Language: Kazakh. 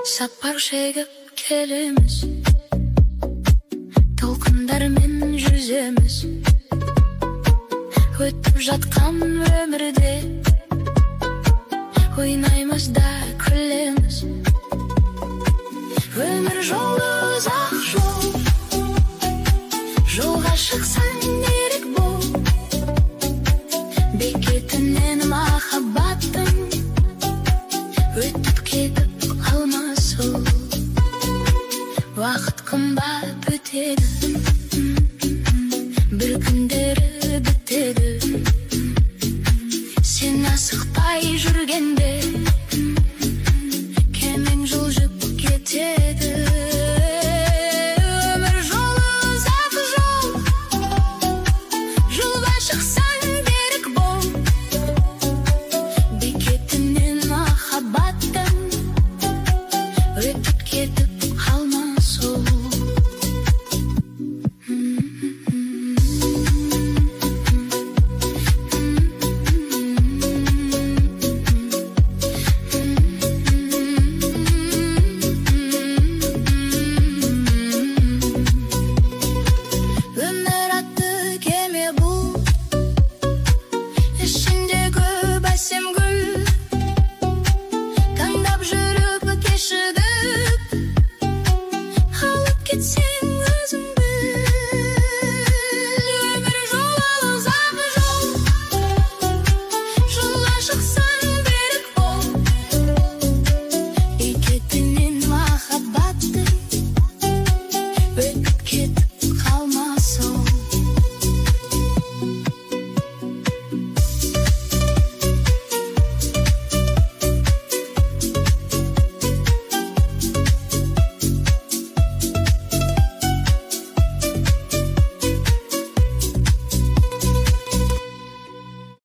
Сапар шегіп келеміз, толқындармен жүземіз. Өтіп жатқан өмірде ойнаймыз да күлеміз. Өмір жолы ұзақ жол, жолға шықсаң ерік бол. Бекетінен махаббаттың өтіп кетіп қалмас ол. Уақыт қымбат өтеді, бір күндері бітеді. Сен асықпай жүргенде